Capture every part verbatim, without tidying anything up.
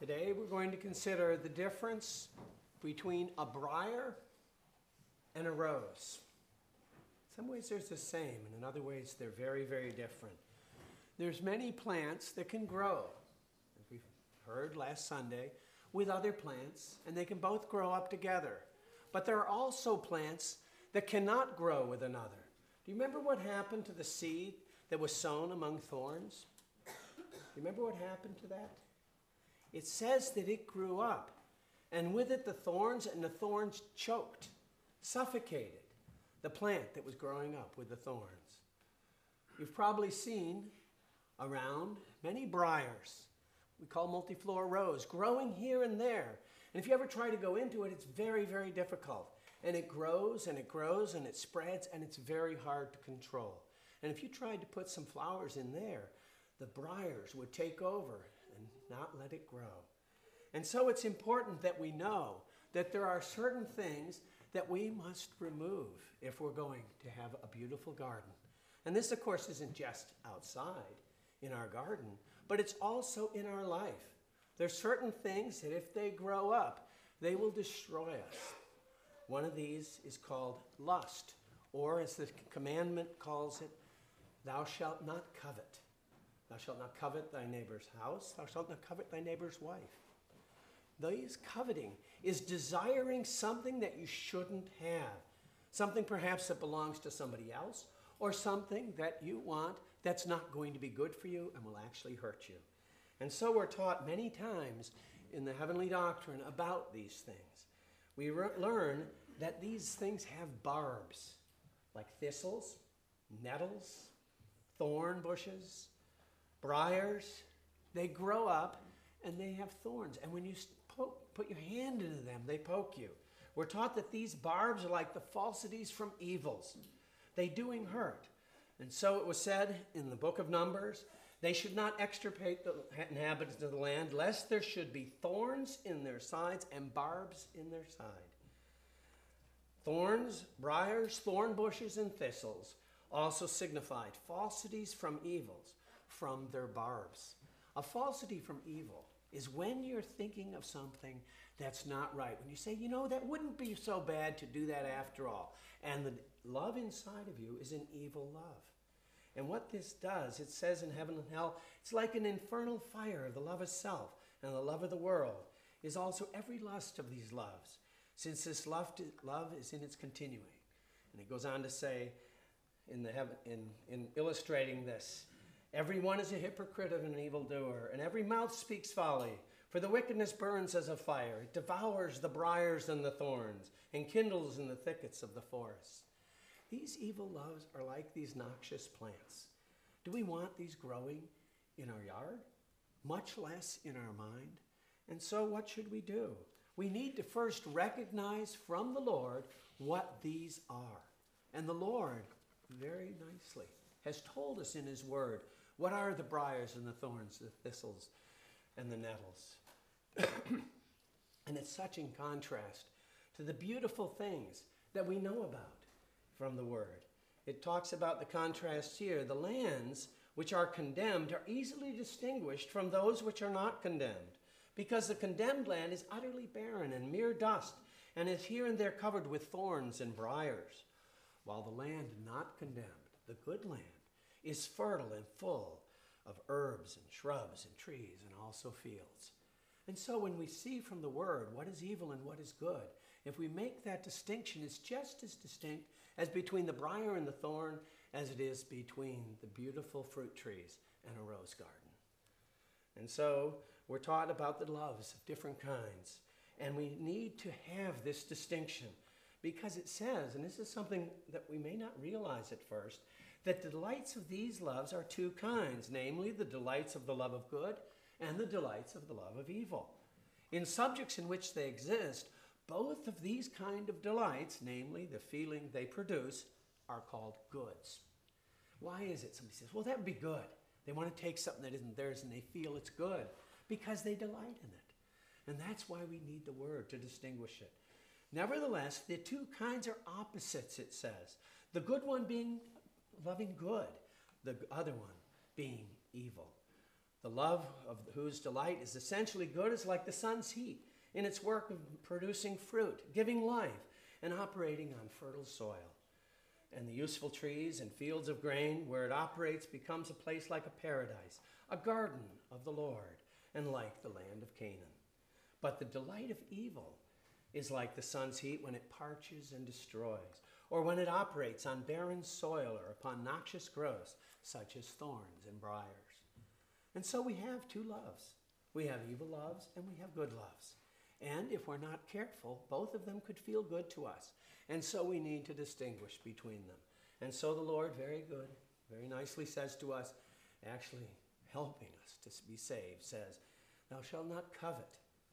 Today we're going to consider the difference between a briar and a rose. In some ways they're the same, and in other ways they're very, very different. There's many plants that can grow, as we heard last Sunday, with other plants, and they can both grow up together. But there are also plants that cannot grow with another. Do you remember what happened to the seed that was sown among thorns? Do you remember what happened to that? It says that it grew up, and with it the thorns, and the thorns choked, suffocated the plant that was growing up with the thorns. You've probably seen around many briars, we call multiflora rose, growing here and there. And if you ever try to go into it, it's very, very difficult. And it grows and it grows and it spreads, and it's very hard to control. And if you tried to put some flowers in there, the briars would take over and not let it grow. And so it's important that we know that there are certain things that we must remove if we're going to have a beautiful garden. And this, of course, isn't just outside in our garden, but it's also in our life. There's certain things that if they grow up, they will destroy us. One of these is called lust, or as the commandment calls it, thou shalt not covet. Thou shalt not covet thy neighbor's house. Thou shalt not covet thy neighbor's wife. These coveting is desiring something that you shouldn't have. Something perhaps that belongs to somebody else, or something that you want that's not going to be good for you and will actually hurt you. And so we're taught many times in the heavenly doctrine about these things. We re- learn that these things have barbs, like thistles, nettles, thorn bushes, briars. They grow up and they have thorns. And when you poke, put your hand into them, they poke you. We're taught that these barbs are like the falsities from evils. They doing hurt. And so it was said in the book of Numbers, they should not extirpate the inhabitants of the land, lest there should be thorns in their sides and barbs in their side. Thorns, briars, thorn bushes, and thistles also signified falsities from evils, from their barbs. A falsity from evil is when you're thinking of something that's not right. When you say, you know, that wouldn't be so bad to do that after all. And the love inside of you is an evil love. And what this does, it says in heaven and hell, it's like an infernal fire of the love of self and the love of the world is also every lust of these loves, since this love, to, love is in its continuing. And it goes on to say, in, the heaven, in, in illustrating this, every one is a hypocrite and an evildoer, and every mouth speaks folly. For the wickedness burns as a fire. It devours the briars and the thorns, and kindles in the thickets of the forest. These evil loves are like these noxious plants. Do we want these growing in our yard? Much less in our mind. And so what should we do? We need to first recognize from the Lord what these are. And the Lord, very nicely, has told us in his word what are the briars and the thorns, the thistles and the nettles. And it's such in contrast to the beautiful things that we know about from the word. It talks about the contrast here. The lands which are condemned are easily distinguished from those which are not condemned, because the condemned land is utterly barren and mere dust, and is here and there covered with thorns and briars, while the land not condemned, the good land, is fertile and full of herbs and shrubs and trees and also fields. And so when we see from the word what is evil and what is good, if we make that distinction, it's just as distinct as between the briar and the thorn as it is between the beautiful fruit trees and a rose garden. And so we're taught about the loves of different kinds. And we need to have this distinction because it says, and this is something that we may not realize at first, that the delights of these loves are two kinds, namely the delights of the love of good and the delights of the love of evil. In subjects in which they exist, both of these kind of delights, namely the feeling they produce, are called goods. Why is it? Somebody says, well, that would be good. They want to take something that isn't theirs and they feel it's good because they delight in it. And that's why we need the word to distinguish it. Nevertheless, the two kinds are opposites, it says. The good one being loving good, the other one being evil. The love of whose delight is essentially good is like the sun's heat in its work of producing fruit, giving life, and operating on fertile soil. And the useful trees and fields of grain where it operates becomes a place like a paradise, a garden of the Lord, and like the land of Canaan. But the delight of evil is like the sun's heat when it parches and destroys, or when it operates on barren soil or upon noxious growths, such as thorns and briars. And so we have two loves. We have evil loves and we have good loves. And if we're not careful, both of them could feel good to us. And so we need to distinguish between them. And so the Lord, very good, very nicely says to us, actually helping us to be saved, says, thou shalt not covet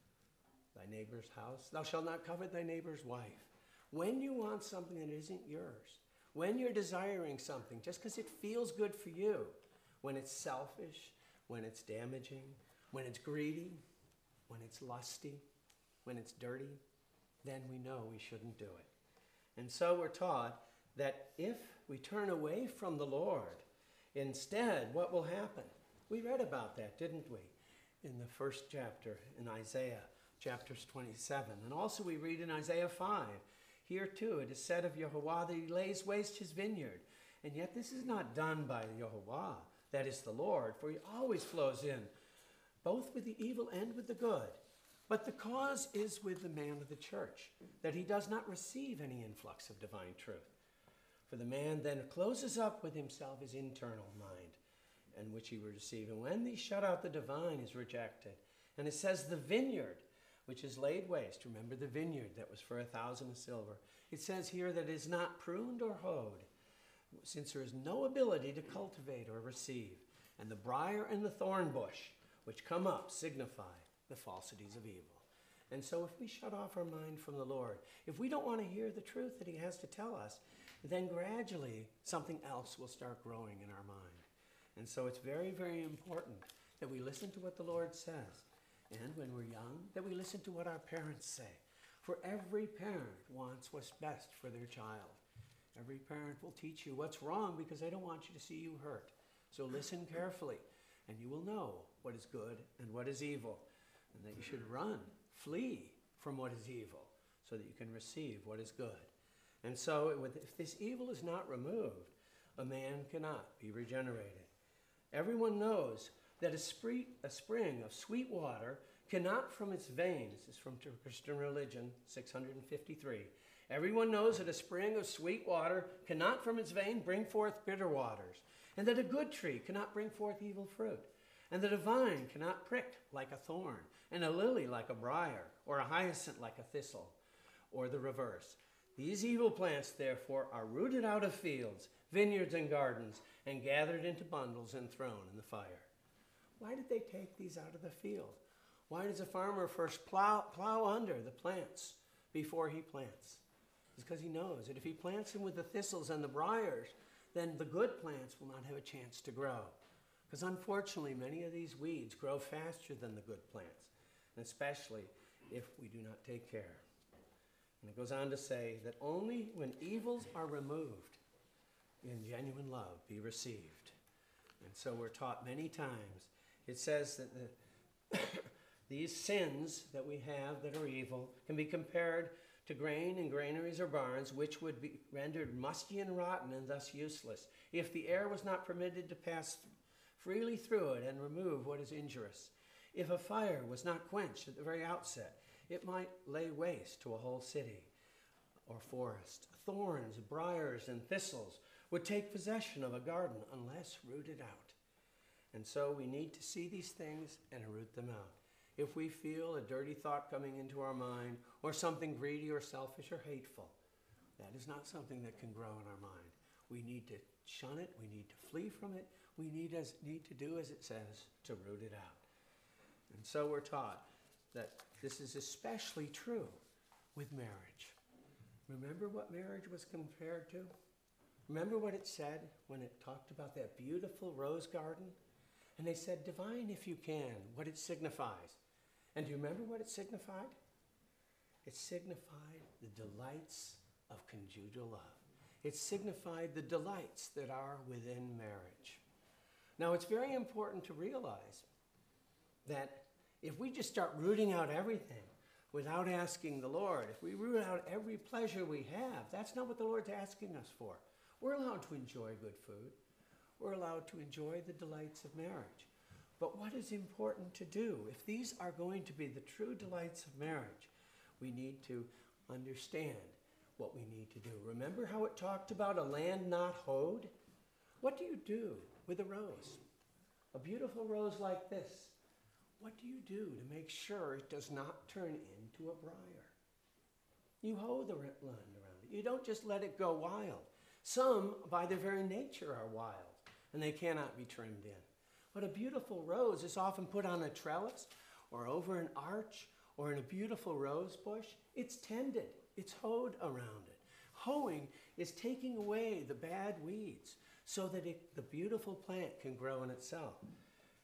thy neighbor's house. Thou shalt not covet thy neighbor's wife. When you want something that isn't yours, when you're desiring something just because it feels good for you, when it's selfish, when it's damaging, when it's greedy, when it's lusty, when it's dirty, then we know we shouldn't do it. And so we're taught that if we turn away from the Lord, instead, what will happen? We read about that, didn't we? In the first chapter in Isaiah, chapters twenty-seven. And also we read in Isaiah five, here too it is said of Yehovah that he lays waste his vineyard. And yet this is not done by Yehovah, that is the Lord, for he always flows in, both with the evil and with the good. But the cause is with the man of the church, that he does not receive any influx of divine truth. For the man then closes up with himself his internal mind, and which he will receive. And when he shut out the divine is rejected. And it says the vineyard, which is laid waste. Remember the vineyard that was for a thousand of silver. It says here that it is not pruned or hoed, since there is no ability to cultivate or receive. And the briar and the thorn bush, which come up, signify the falsities of evil. And so if we shut off our mind from the Lord, if we don't want to hear the truth that he has to tell us, then gradually something else will start growing in our mind. And so it's very, very important that we listen to what the Lord says. And when we're young, that we listen to what our parents say. For every parent wants what's best for their child. Every parent will teach you what's wrong because they don't want you to see you hurt. So listen carefully, and you will know what is good and what is evil, and that you should run, flee from what is evil, so that you can receive what is good. And so if this evil is not removed, a man cannot be regenerated. Everyone knows that a, spree, a spring of sweet water cannot from its veins, this is from Christian religion, six hundred fifty-three. Everyone knows that a spring of sweet water cannot from its vein bring forth bitter waters, and that a good tree cannot bring forth evil fruit, and that a vine cannot prick like a thorn, and a lily like a briar, or a hyacinth like a thistle, or the reverse. These evil plants, therefore, are rooted out of fields, vineyards, and gardens, and gathered into bundles and thrown in the fire. Why did they take these out of the field? Why does a farmer first plow, plow under the plants before he plants? It's because he knows that if he plants them with the thistles and the briars, then the good plants will not have a chance to grow. Because unfortunately, many of these weeds grow faster than the good plants, and especially if we do not take care. And it goes on to say that only when evils are removed, in genuine love be received. And so we're taught many times. It says that the these sins that we have that are evil can be compared to grain in granaries or barns, which would be rendered musty and rotten and thus useless, if the air was not permitted to pass freely through it and remove what is injurious. If a fire was not quenched at the very outset, it might lay waste to a whole city or forest. Thorns, briars, and thistles would take possession of a garden unless rooted out. And so we need to see these things and root them out. If we feel a dirty thought coming into our mind, or something greedy or selfish or hateful, that is not something that can grow in our mind. We need to shun it. We need to flee from it. We need, as, need to do as it says, to root it out. And so we're taught that this is especially true with marriage. Remember what marriage was compared to? Remember what it said when it talked about that beautiful rose garden? And they said, divine if you can, what it signifies. And do you remember what it signified? It signified the delights of conjugal love. It signified the delights that are within marriage. Now, it's very important to realize that if we just start rooting out everything without asking the Lord, if we root out every pleasure we have, that's not what the Lord's asking us for. We're allowed to enjoy good food. We're allowed to enjoy the delights of marriage. But what is important to do? If these are going to be the true delights of marriage, we need to understand what we need to do. Remember how it talked about a land not hoed? What do you do with a rose? A beautiful rose like this. What do you do to make sure it does not turn into a briar? You hoe the land around it. You don't just let it go wild. Some, by their very nature, are wild, and they cannot be trimmed in. But a beautiful rose is often put on a trellis or over an arch or in a beautiful rose bush. It's tended. It's hoed around it. Hoeing is taking away the bad weeds so that it, the beautiful plant can grow in itself. It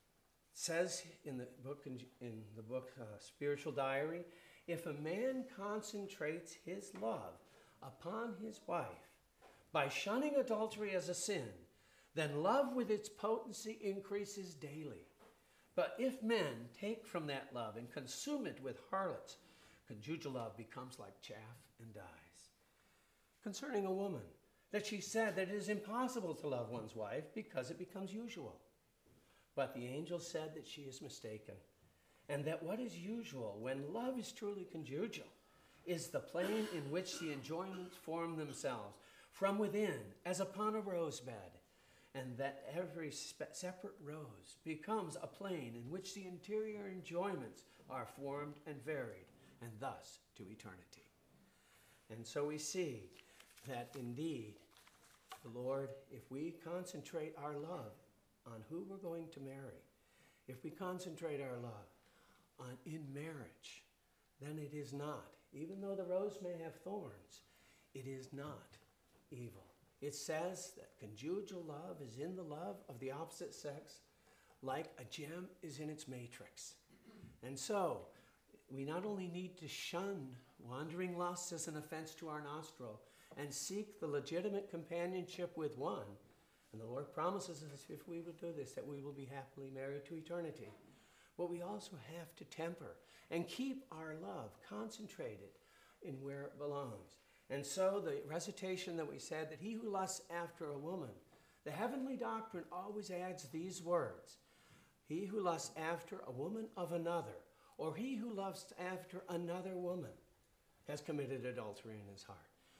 says in the book, in, in the book uh, Spiritual Diary, if a man concentrates his love upon his wife by shunning adultery as a sin, then love with its potency increases daily. But if men take from that love and consume it with harlots, conjugal love becomes like chaff and dies. Concerning a woman, that she said that it is impossible to love one's wife because it becomes usual. But the angel said that she is mistaken, and that what is usual, when love is truly conjugal, is the plane in which the enjoyments form themselves from within, as upon a rose bed, and that every separate rose becomes a plane in which the interior enjoyments are formed and varied, and thus to eternity. And so we see that indeed, the Lord, if we concentrate our love on who we're going to marry, if we concentrate our love on in marriage, then it is not, even though the rose may have thorns, it is not evil. It says that conjugal love is in the love of the opposite sex like a gem is in its matrix. And so, we not only need to shun wandering lusts as an offense to our nostril and seek the legitimate companionship with one, and the Lord promises us if we will do this that we will be happily married to eternity, but we also have to temper and keep our love concentrated in where it belongs. And so the recitation that we said, that he who lusts after a woman, the heavenly doctrine always adds these words: he who lusts after a woman of another, or he who lusts after another woman, has committed adultery in his heart.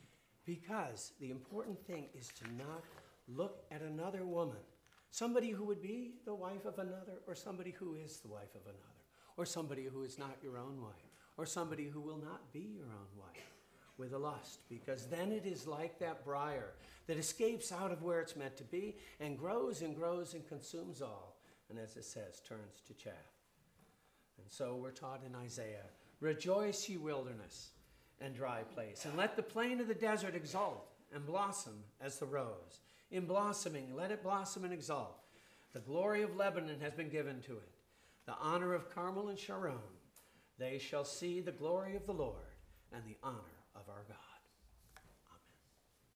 Because the important thing is to not look at another woman, somebody who would be the wife of another, or somebody who is the wife of another, or somebody who is not your own wife, or somebody who will not be your own wife, with a lust, because then it is like that briar that escapes out of where it's meant to be and grows and grows and consumes all, and as it says, turns to chaff. And so we're taught in Isaiah, rejoice, ye wilderness and dry place, and let the plain of the desert exult and blossom as the rose. In blossoming, let it blossom and exult. The glory of Lebanon has been given to it, the honor of Carmel and Sharon. They shall see the glory of the Lord and the honor of our God.